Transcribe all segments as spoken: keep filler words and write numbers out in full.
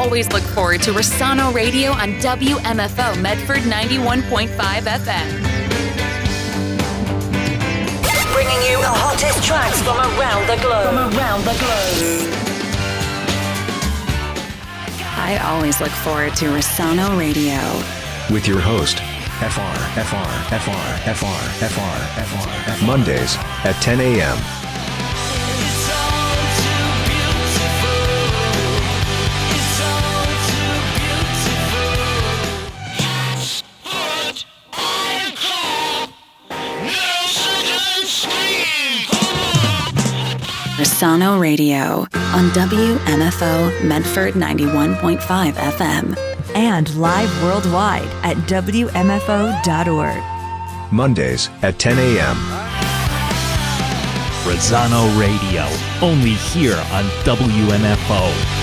always look forward to Rosano Radio on W M F O Medford ninety-one point five F M. Bringing you the hottest tracks from around the globe. From around the globe. I always look forward to Rosano Radio. With your host, F R, F R, F R, F R, F R, F R, F R. Mondays at ten a.m. Rosano Radio on W M F O Medford ninety-one point five F M. And live worldwide at W M F O dot org. Mondays at ten a.m. Rosano Radio, only here on W M F O.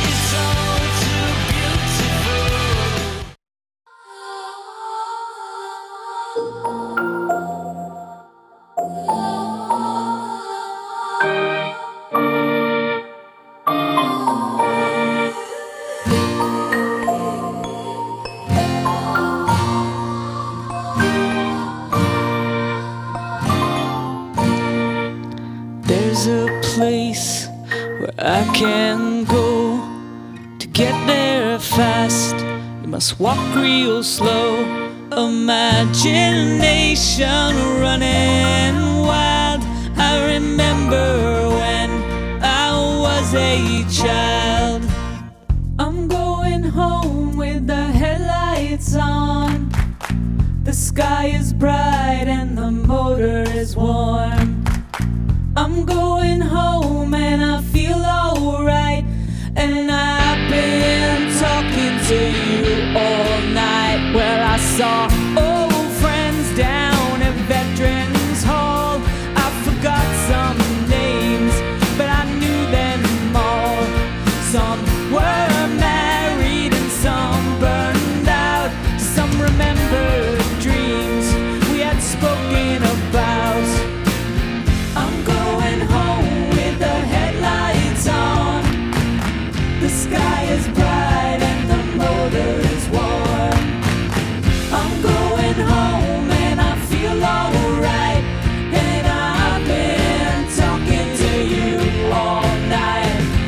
Walk real slow, imagination running wild. I remember when I was a child. I'm going home with the headlights on. The sky is bright and the motor is warm. I'm going home and I feel alright. And I've been talking to you all night. Well, I saw old friends down at Veterans Hall. I forgot some names, but I knew them all. Some were married and some burned out. Some remembered dreams we had spoken about. I'm going home with the headlights on. The sky is bright and the motor is warm. I'm going home and I feel alright. And I've been talking to you all night.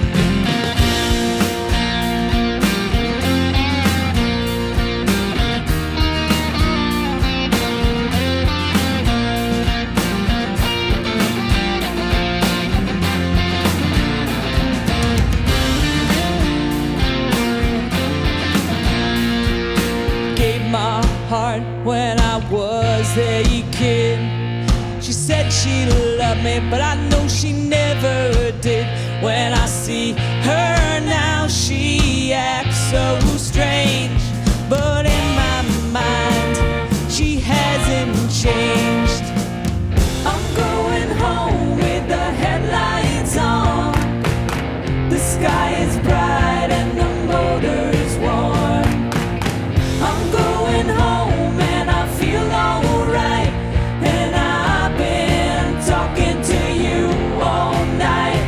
Heart when I was a kid. She said she loved me, but I know she never did. When I see her now, she acts so strange. But in my mind, she hasn't changed. I'm going home with the headlights on. The sky is bright and the motor is warm. I'm going home and I feel alright. And I've been talking to you all night.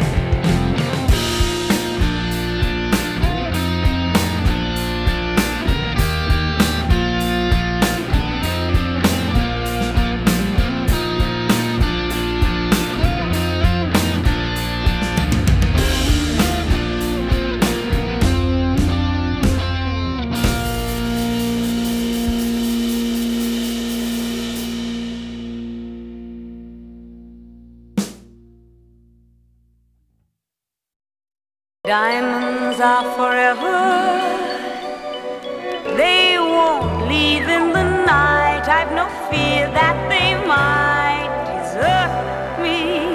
Diamonds are forever. They won't leave in the night. I've no fear that they might desert me.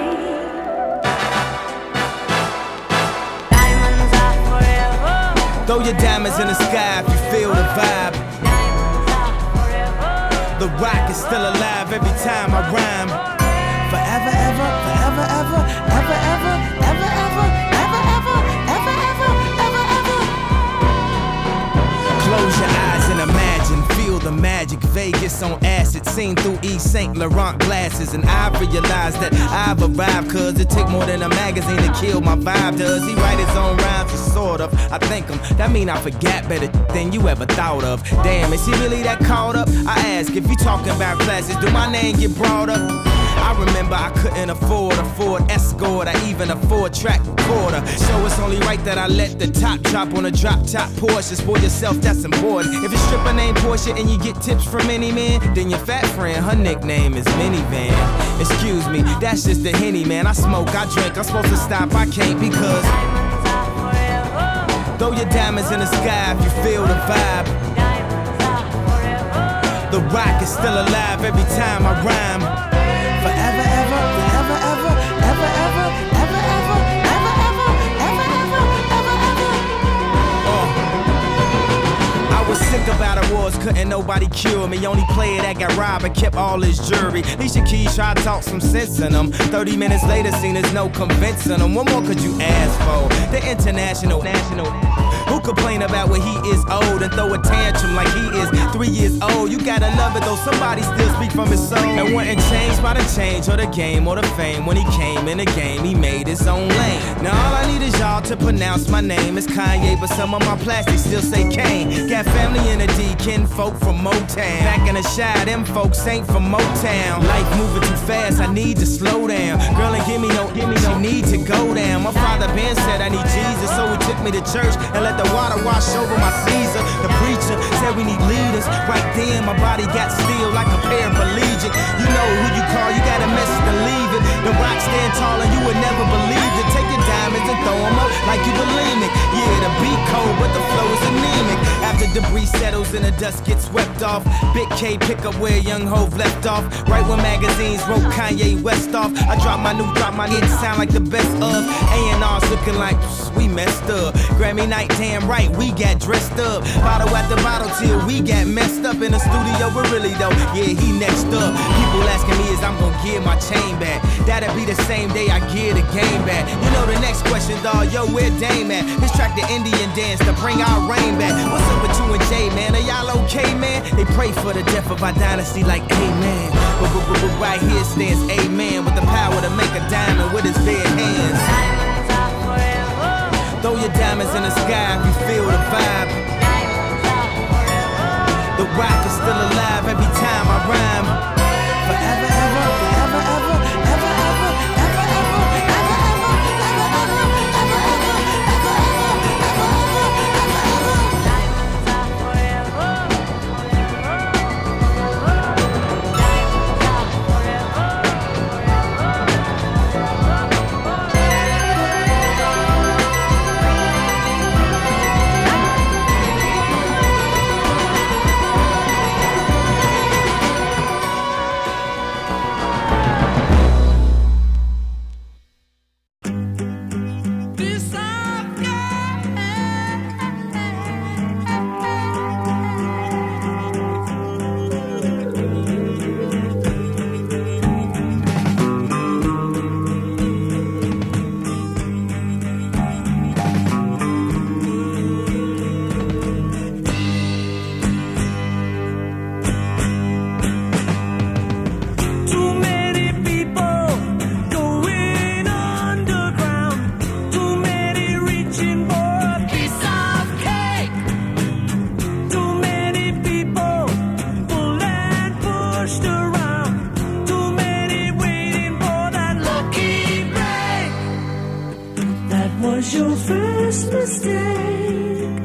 Diamonds are forever. Throw your diamonds in the sky if you feel the vibe. Diamonds are forever. The rock is still alive every time I rhyme. Forever, ever, forever, ever, ever, ever, ever, ever, ever, ever, ever, ever, ever, ever. Close your eyes and imagine, feel the magic. Vegas on acid. seen through East Saint Laurent glasses. And I realized that I've arrived, cause it take more than a magazine to kill my vibe. Does he write his own rhymes? Sort of, I thank him. That mean I forgot better than you ever thought of. Damn, is he really that caught up? I ask, if you talking about classes, do my name get brought up? I remember I couldn't afford a Ford Escort or even a four-track recorder. So it's only right that I let the top drop on a drop-top Porsche. Spoil yourself, that's important. If your stripper named Portia and you get tips from any man, then your fat friend, her nickname is Minivan. Excuse me, that's just the Henny, man. I smoke, I drink, I'm supposed to stop, I can't because throw your diamonds in the sky if you feel the vibe. The rock is still alive every time I rhyme. Forever, ever, forever, ever, ever, ever, ever, ever, ever, ever, ever, ever, ever, ever. Uh. I was sick about awards, couldn't nobody cure me. Only player that got robbed and kept all his jewelry. Alicia Keys tried to talk some sense in them. Thirty minutes later, seen there's no convincing them. What more could you ask for? The international, national. Who complain about when he is old and throw a tantrum like he is three years old? You gotta love it though, somebody still speak from his soul. And wasn't changed by the change or the game or the fame. When he came in the game, he made his own lane. Now all I need is y'all to pronounce my name. It's Kanye, but some of my plastics still say Kane. Got family in the D, kin folk from Motown. Back in the Shy, them folks ain't from Motown. Life moving too fast, I need to slow down. Girl, and give me no, give me no need to go down. My father Ben said I need Jesus, so he took me to church and let the water wash over my Caesar. The preacher said we need leaders. Right then, my body got still like a paraplegic. You know who you call, you got a message to leave it. The rock stand tall and you would never believe it. Take your diamonds and throw them up like you bulimic. Yeah, the beat cold, but the flow is anemic. After debris settles and the dust gets swept off, Big K pick up where Young Hov left off. Right when magazines wrote Kanye West off, I drop my new, drop my new, it sound like the best of. A and R's looking like we messed up. Grammy night, damn right, we got dressed up. Bottle after bottle till we got messed up in the studio, but really though, yeah, he next up. People asking me is I'm gonna give my chain back. That'll be the same day I give the game back. You know the next question, dawg, yo, where Dame at? This track the Indian dance to bring our rain back. What's up with you and Jay, man? Are y'all okay, man? They pray for the death of our dynasty like amen. But, but, but, but right here stands amen with the power to make a diamond with his bare hands. Throw your diamonds in the sky if you feel the vibe. The rock is still alive every time I rhyme. Forever, ever, forever, ever, ever, ever, ever, ever, ever, ever, ever, ever, was your first mistake.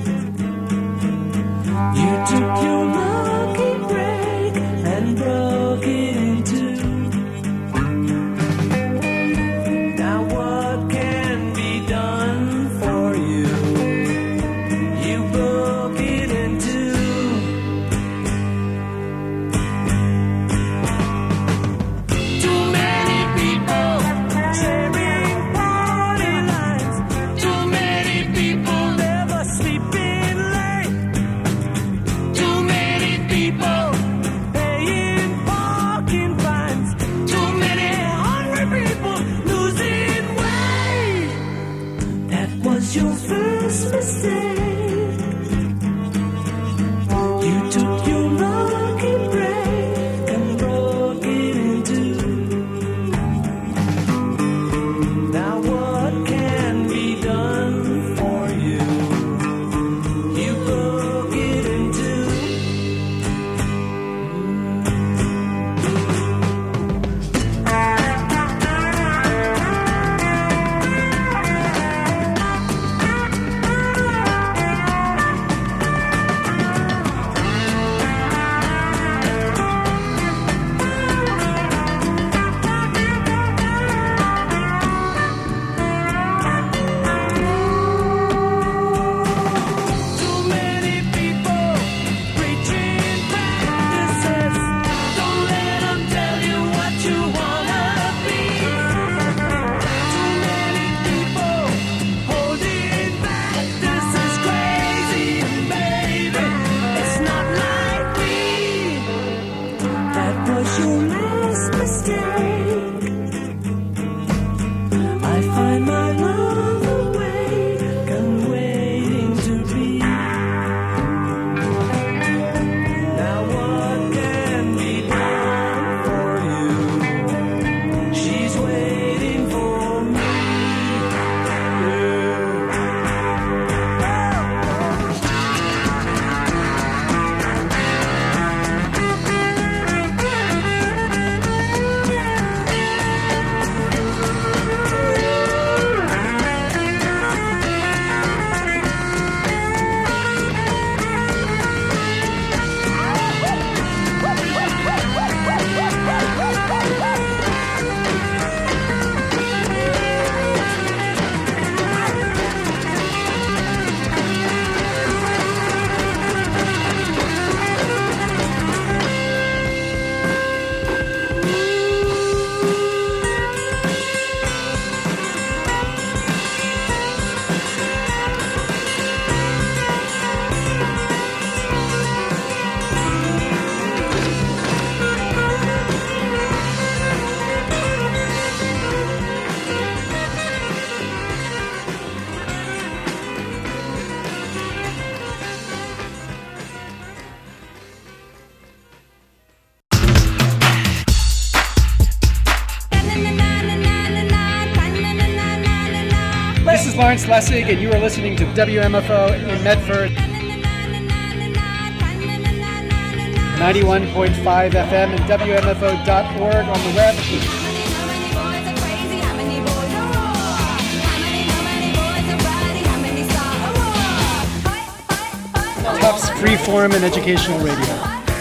You took your lucky break and broke it in two. Now what can be done for you? You broke it in two. Too many people sharing party lines. Too many people never sleeping late. Too many people paying parking fines. Too many hungry people losing weight. That was your first mistake. You took your lucky break and broke This is Lawrence Lessig, and you are listening to W M F O in Medford. ninety-one point five F M and W M F O dot org on the web. Tufts Freeform and Educational Radio.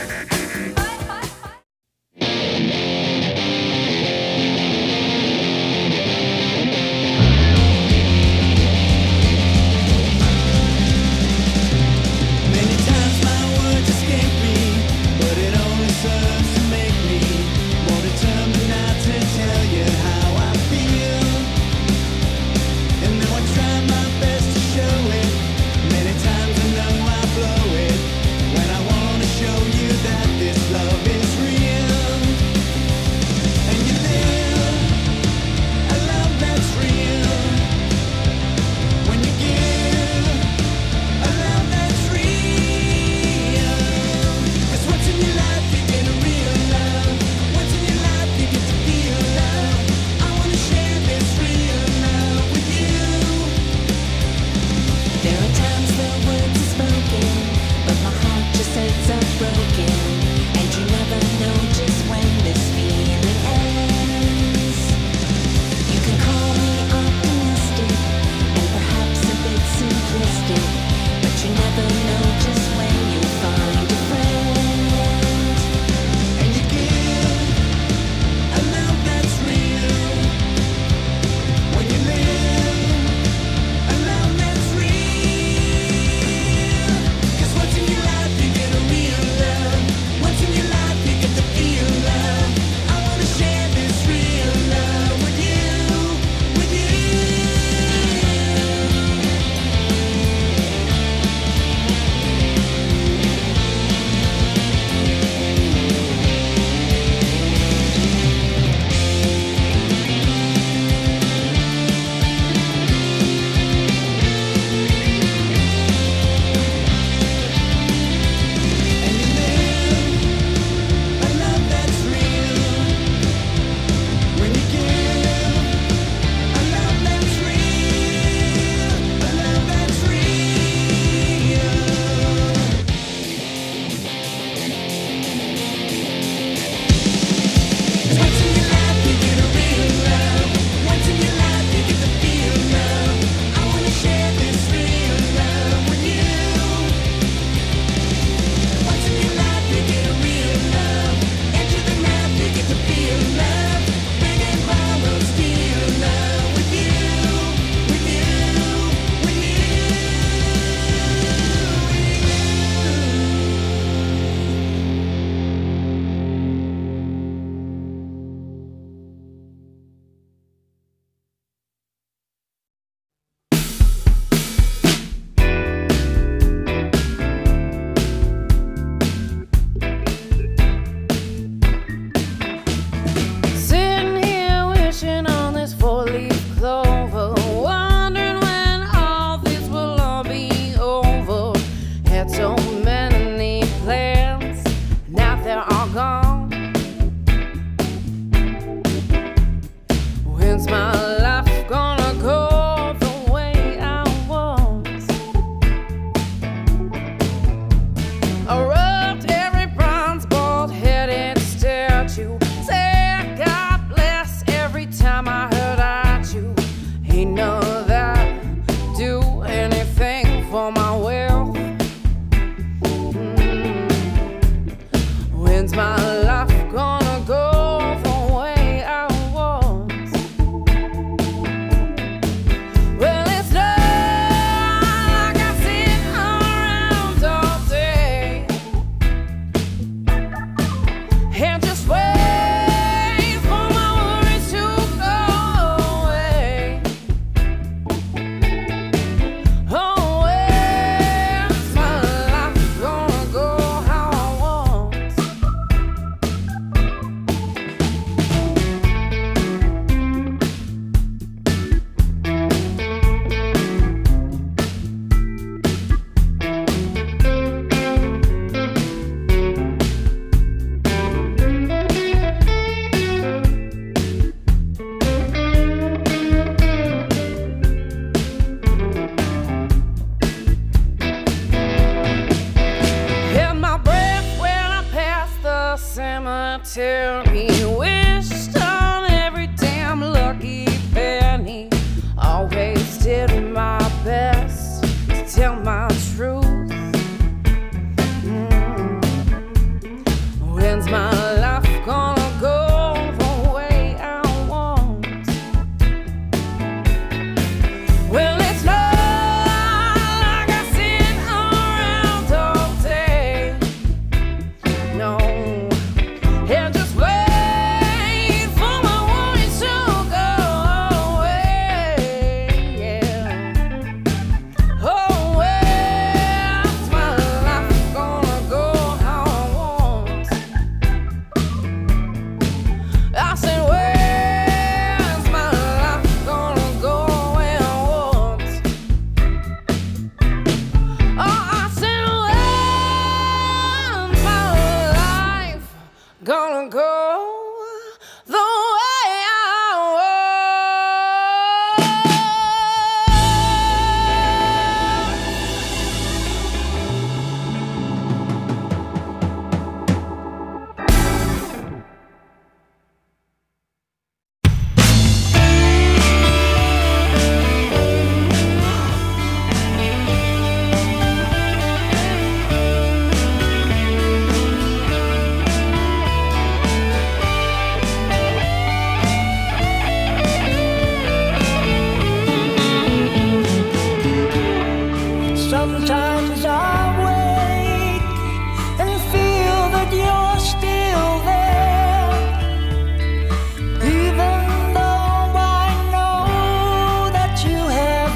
When's my life gonna go the way I want?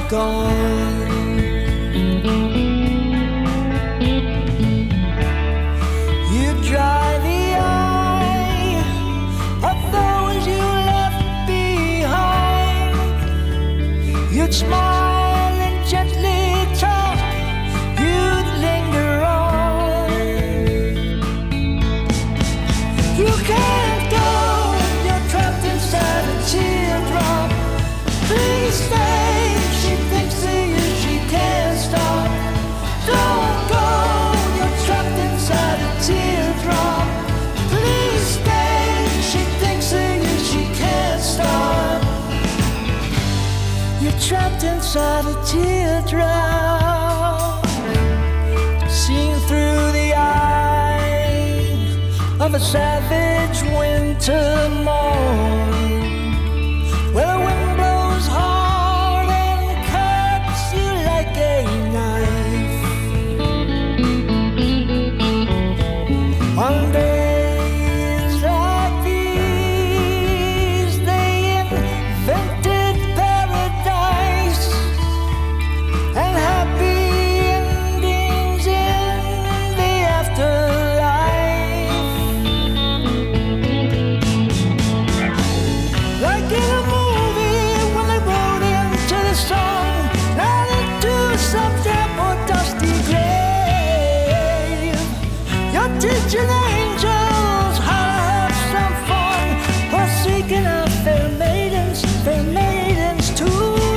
gone. You dry the eye of those you left behind. You'd smile and gently talk, you'd linger on. You can't go, you're trapped inside a teardrop. Please stay, she thinks of you, she can't stop. Don't go, you're trapped inside a teardrop. Please stay, she thinks of you, she can't stop. You're trapped inside a teardrop. Seen through the eye of a savage winter morn, where the wind blows hard and cuts you like a knife. On days like these, they invented paradise and happy endings in the afterlife. Like in a movie when they rode into the sun, not into some damp or dusty grave. You're teaching angels how to have some fun, or seeking out fair maidens, fair maidens to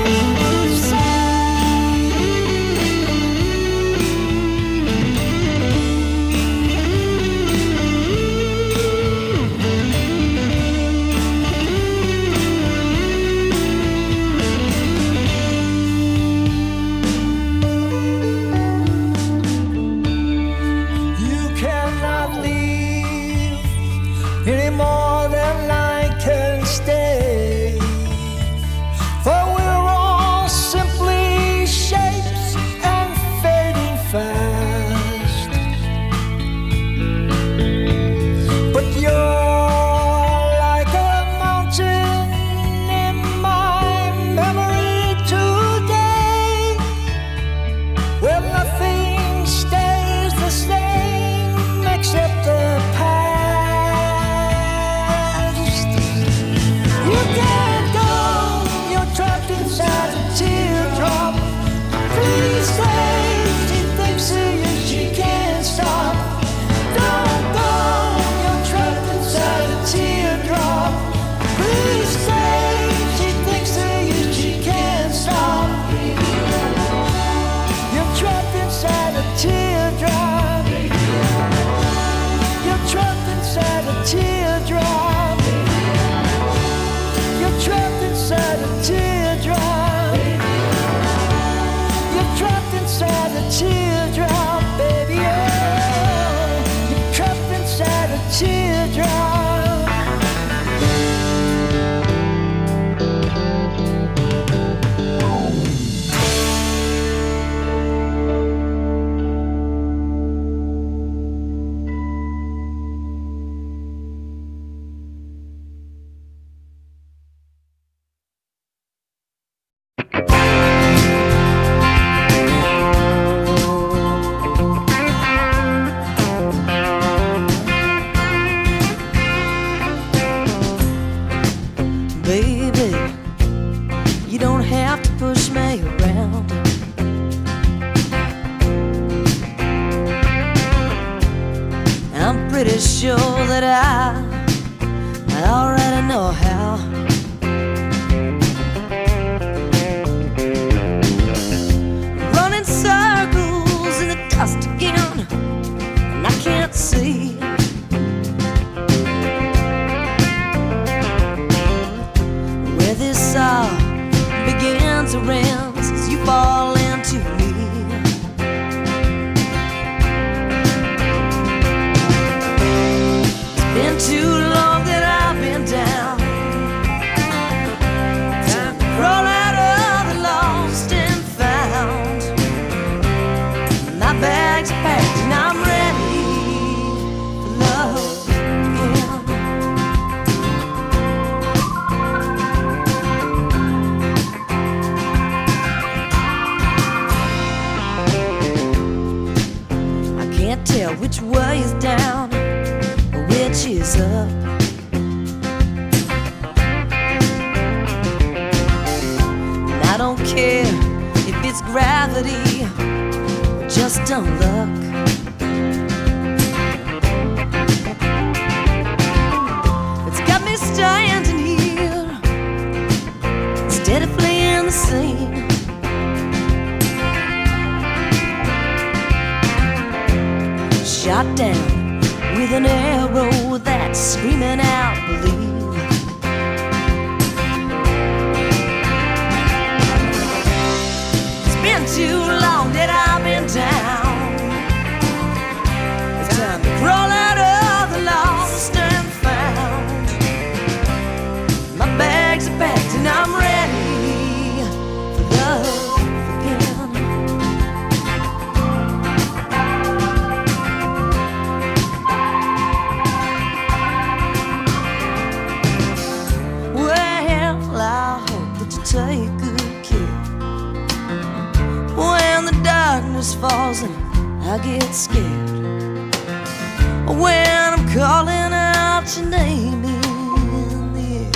You cannot leave any more than I can stay, for we're all simply shapes and fading fast. But you're like a mountain in my memory today, where nothing stays the same except the past. You can't go, you're trapped inside a teardrop. Please stay, she thinks of you, she can't stop. Don't go, you're trapped inside a teardrop. Please stay, she thinks of you, she can't stop. You're trapped inside a teardrop. You're trapped inside a teardrop. You're trapped inside a teardrop. You're trapped inside a teardrop, baby. Oh, you're trapped inside a teardrop. Baby, you don't have to push me around. I'm pretty sure that I, I already know how. Running circles in the dust again, and I can't see where this all begins or ends as you fall into me. It's been too long that I've been down. Time to crawl out of the lost and found. My bag's packed and I'm ready for love again. tell which way is down or which is up. And I don't care if it's gravity or just dumb luck. It's got me standing here, instead of fleeing the scene. Shot down with an arrow that's screaming out, believe. It's been too long that I've been down. It's time to crawl out of the lost and found. My bags are packed and I'm ready for love. Take good care. When the darkness falls and I get scared, when I'm calling out your name in the air.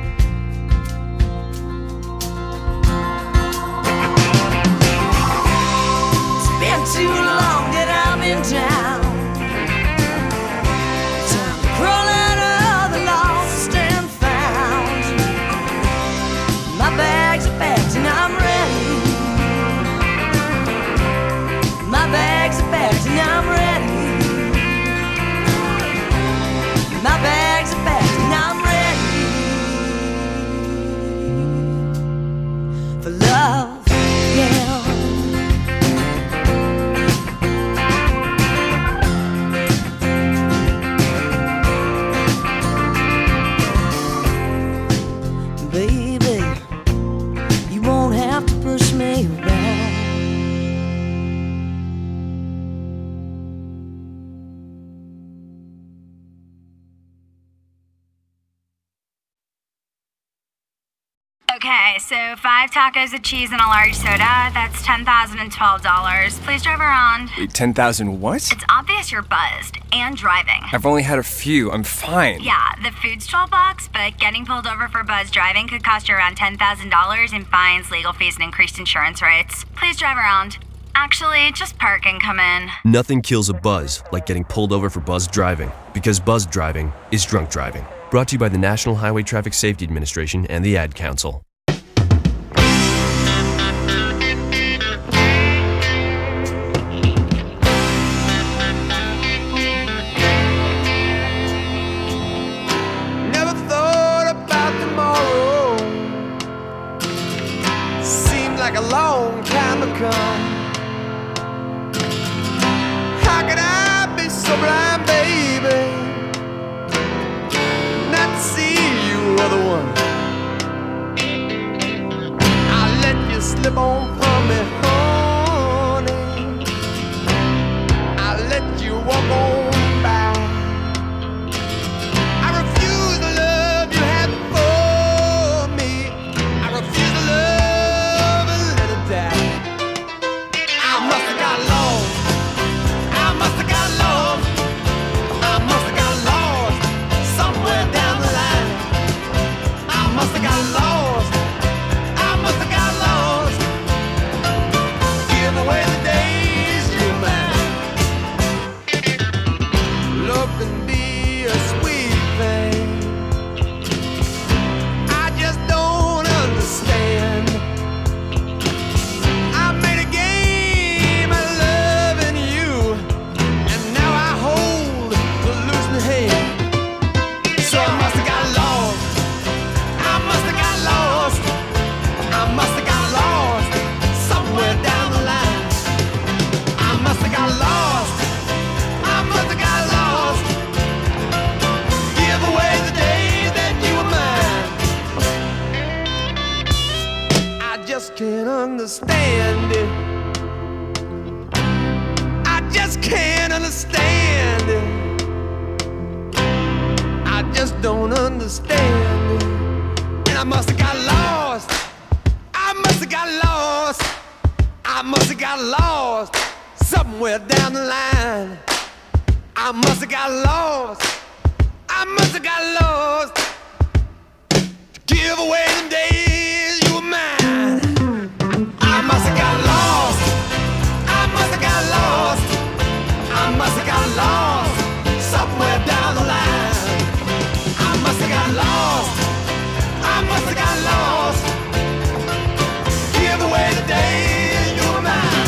It's been too long that I've been down. Time to crawl out of the lost and found. My bags are packed and I'm ready. My bags are packed and I'm ready. My bags are packed and I'm ready for love again. Baby, you won't have to push me around. Okay, so five tacos of cheese and a large soda, that's ten thousand twelve dollars. Please drive around. Wait, ten thousand what? It's obvious you're buzzed and driving. I've only had a few. I'm fine. Yeah, the food's twelve bucks, but getting pulled over for buzz driving could cost you around ten thousand dollars in fines, legal fees, and increased insurance rates. Please drive around. Actually, just park and come in. Nothing kills a buzz like getting pulled over for buzz driving, because buzz driving is drunk driving. Brought to you by the National Highway Traffic Safety Administration and the Ad Council. Never thought about tomorrow. Seemed like a long time to come. How could I be so blind, baby, not to see you are the one? I let you slip on from me, honey. I let you walk on by. I refuse the love you had before me. I refuse the love and let it die. I must have got lost. I must have got lost. I must have got lost somewhere down the line. I must have got lost. I must have got lost. Give away the days you're mine. Love can be a sweet thing. I just don't understand. I made a game of loving you, and now I hold the losing hand. So I must have got lost. I must have got lost. I must have got lost somewhere down the line. I must have got lost. I must have got lost. Give away the days that you were mine. I just can't understand it. I just can't understand it. I just don't understand it. And I must have got lost. I must have got lost. I must have got lost somewhere down the line. I must have got lost. I must have got lost. Give away them days you were mine. I must have got lost. I must have got lost. I must have got lost somewhere down the line. I must have got lost. I must have got lost. Give away the days you were mine.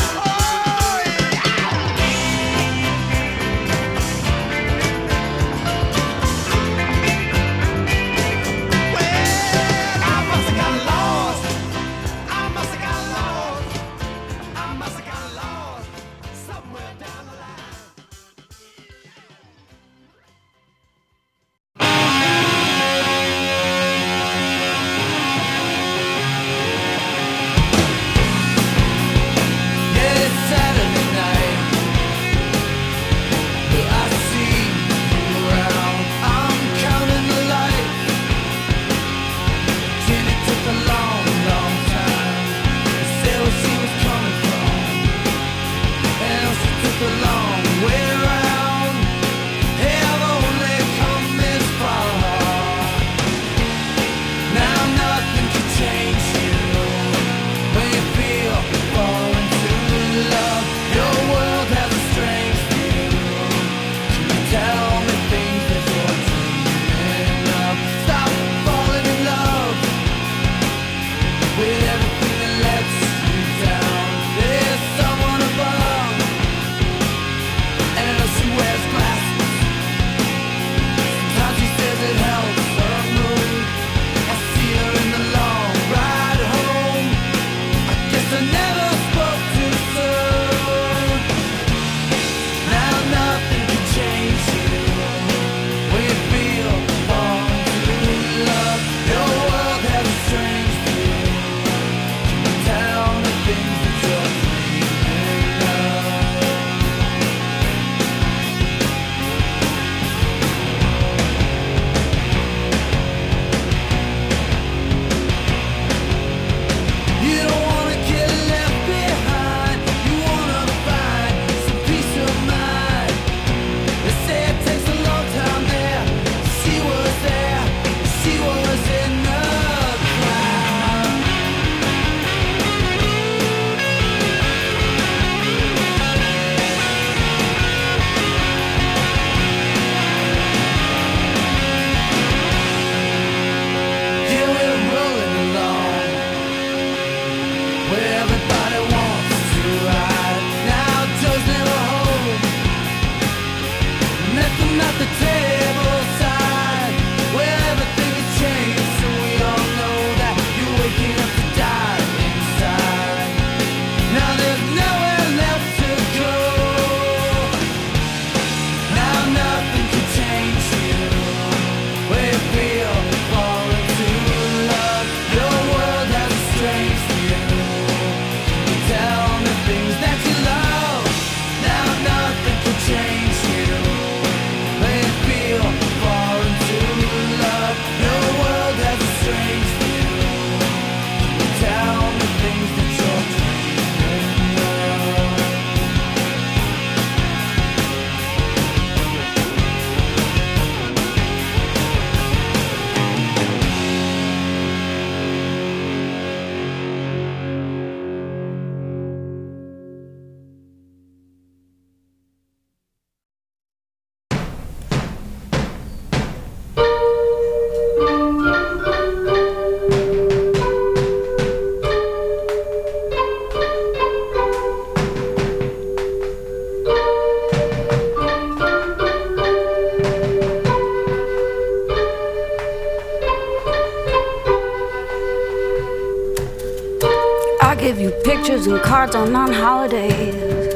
Give you pictures and cards on non-holidays,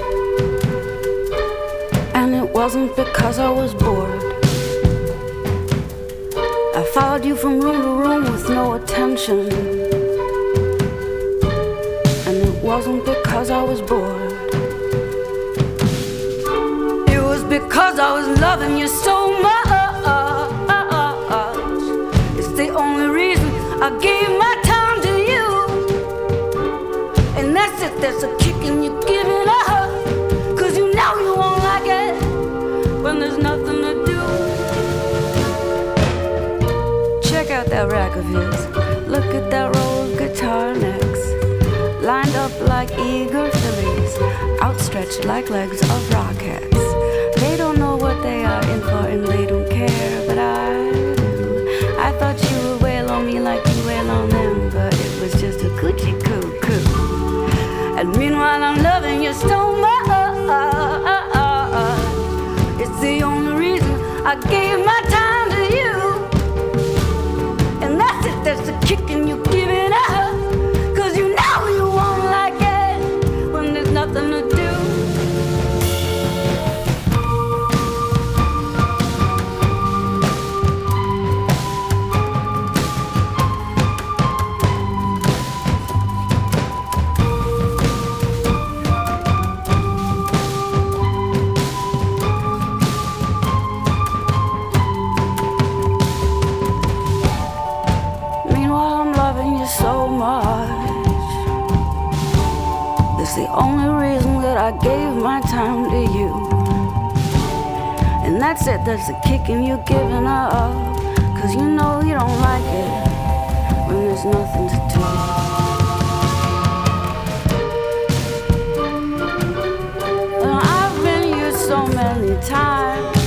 and it wasn't because I was bored. I followed you from room to room with no attention, and it wasn't because I was bored. It was because I was loving you so much. It's the only reason I gave my time to you. And that's if there's a kick in you giving up, 'cause you know you won't like it when there's up like eager fillies, outstretched like legs of rockets. They don't know what they are in for and they don't care, but I do. I thought you would wail on me like you wail on them, but it was just a coochie coo coo. And meanwhile I'm loving you so much. It's the only reason I gave my time to you. And that's it, that's the kicking you giving up. Cause you know you won't like it when there's nothing to do. So much. That's the only reason that I gave my time to you. And that's it, that's the kicking you giving up. Cause you know you don't like it when there's nothing to do. And I've been used so many times.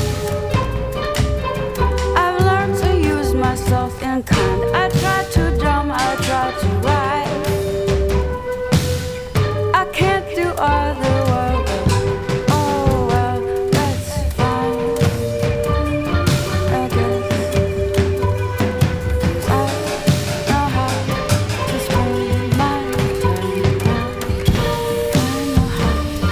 I've learned to use myself in kind. I try to drum, I try to write. I can't do other work. Oh well, that's fine, I guess. 'Cause I know how to spend my time now. I know how to spend my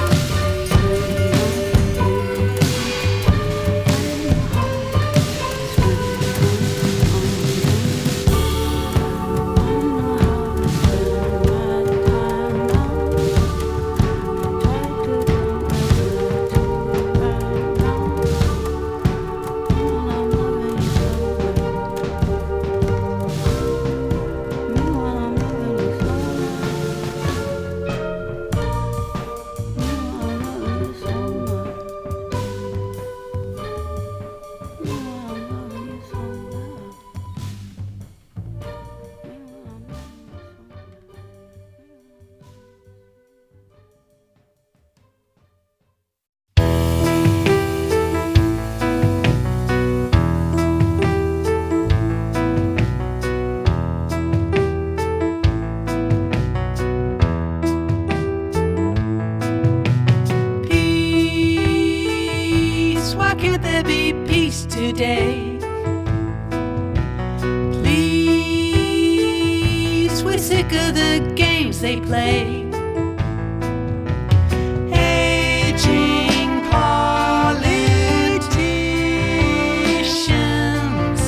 today. Please, we're sick of the games they play. Aging politicians,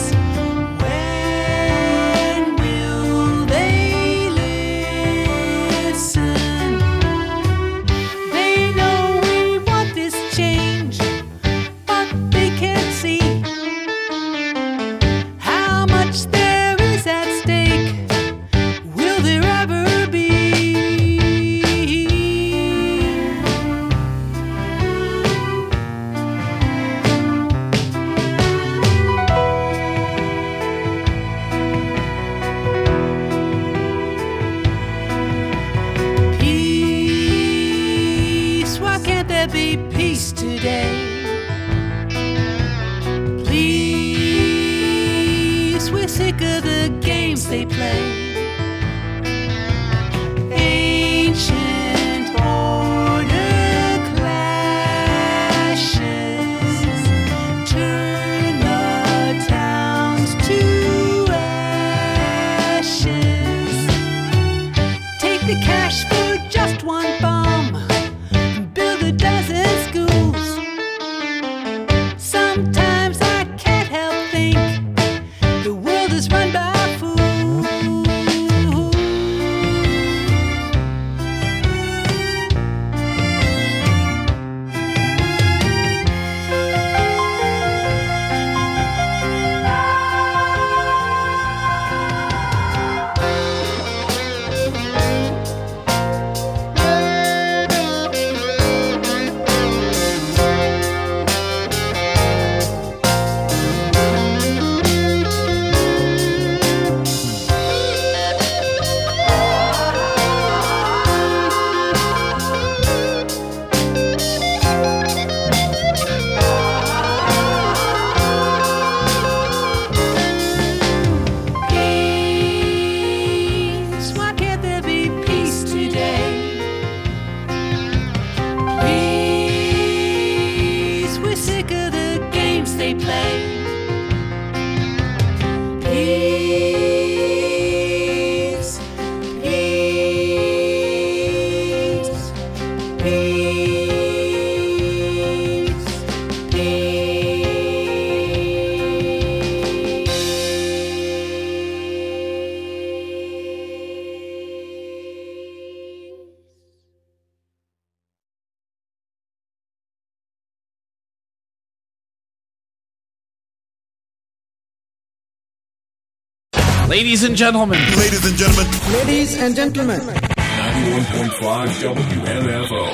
when will they listen? They know we want this change, but they can't see how much there is at stake. Will there ever be? Peace, why can't there be peace today? Please, we're sick of the games they play. Ancient order clashes, turn the towns to ashes. Take the cash for just one bomb, build a dozen schools. Sometimes I can't help think the world is run by fools. Ladies and gentlemen. Ladies and gentlemen. Ladies and gentlemen. ninety-one point five W M F O.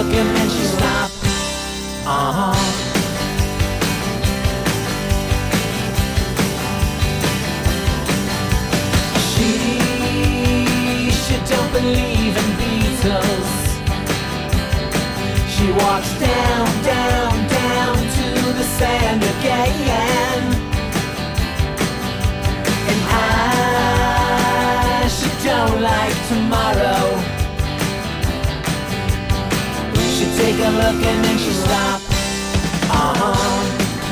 look and then she stop. Uh-huh. She, she don't believe in Beatles. She walks down, down, down to the sand again. And I, she don't like tomorrow. She take a look and then she stop. Uh-huh.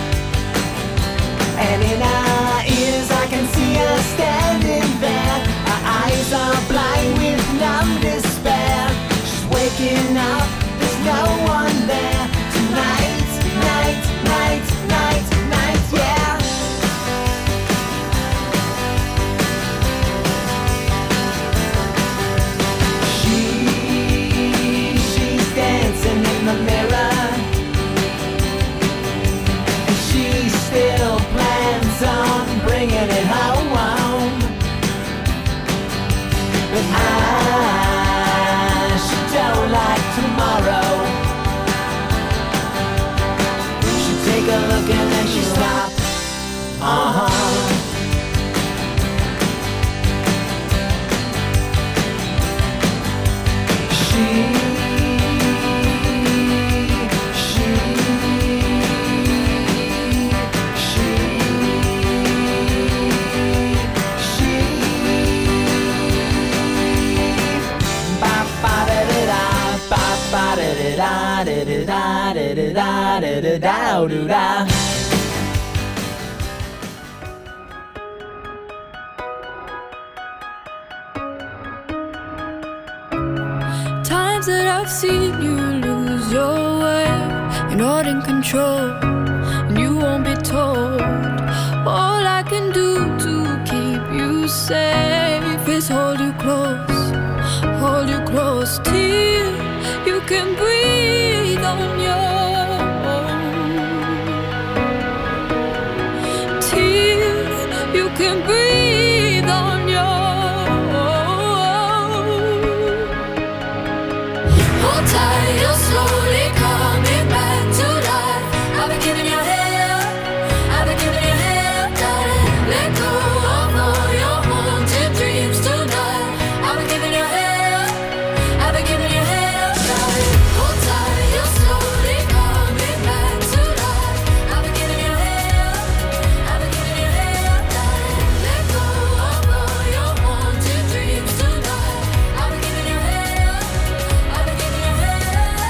And in her ears I can see her standing there. Her eyes are blind with numb despair. She's waking up, there's no one there. Tonight, night, night, night, night, yeah. She, she's dancing in the mirror. And she still plans on bringing it home. But I, she don't like tomorrow. She take a look and then she stop. Uh-huh. She, she, she, she. Ba ba da da da, ba ba da da da da da da da da da da da da. Times that I've seen you lose your way, you're not in control, and you won't be told. All I can do to keep you safe is hold you close, hold you close till you can breathe on your own, till you can breathe on your own. Hold tight, you're slowly coming back to life. I've been giving you hell, I've been giving you hell, darling. Let go of all your haunted dreams tonight. I've been giving you hell, I've been giving you hell, darling. Hold tight, you're slowly coming back to life. I've been giving you hell, I've been giving you hell, darling. Let go of all your haunted dreams tonight. I've been giving you hell, I've been giving you hell.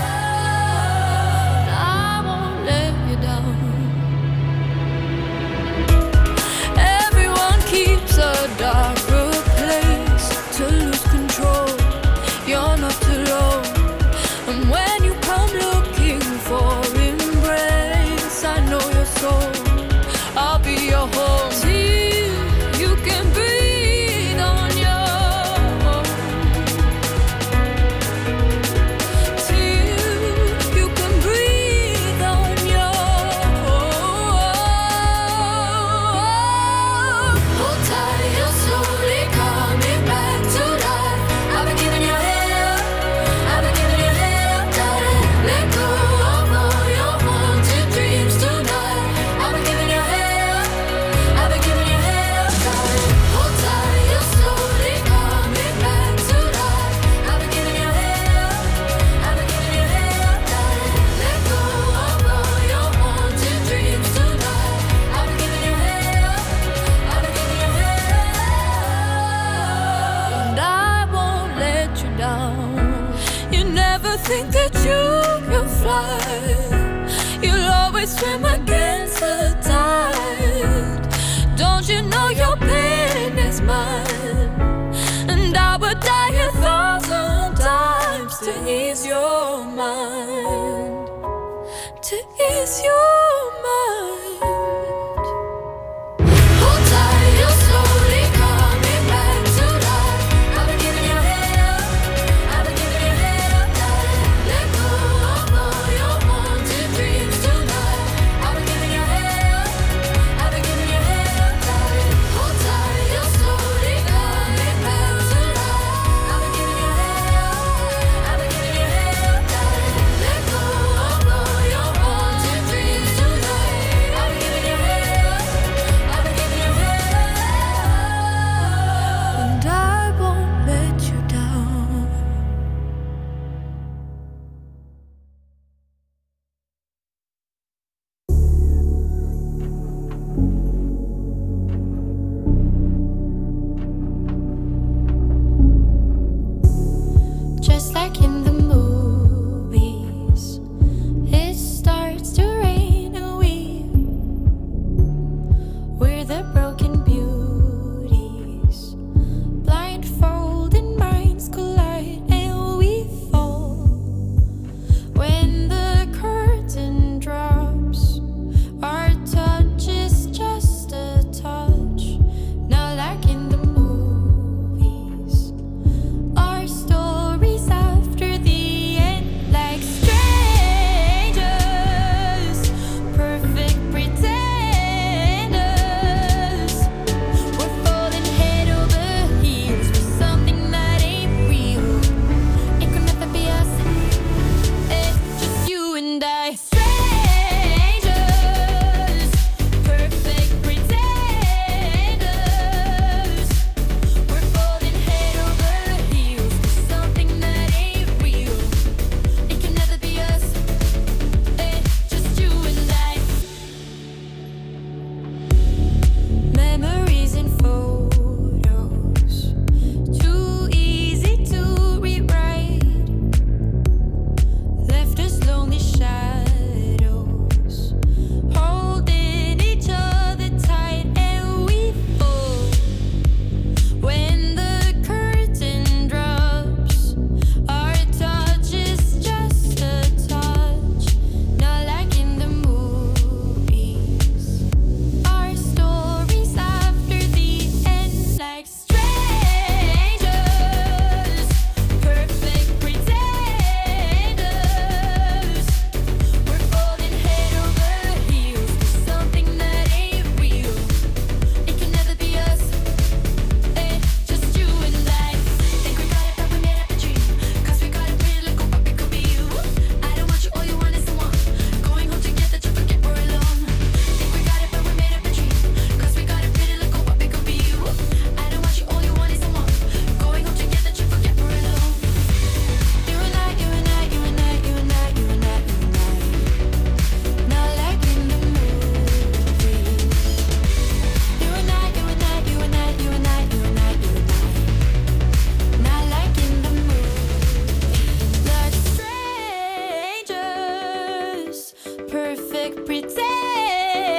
I won't let you down. Everyone keeps a darker place to lose control. You're not alone. And when you come looking for embrace, I know your soul. I'll be your home till you can breathe on your own, till you can breathe on your own. Hold tight, you're slowly coming back to life. I've been giving you hell, I've been giving you hell, darling. Let go of all your haunted dreams tonight. I've been giving you hell, I've been giving you hell, darling. Hold tight, you're slowly coming back to life. I've been giving you hell, I've been giving you hell, darling. Let go of all your haunted dreams tonight. I've been giving you hell, I've been giving you hell, and I won't let you down. You never think that you can fly. You'll always swim against the tide. Don't you know your pain is mine? And I would die a thousand times to ease your mind, to ease your mind.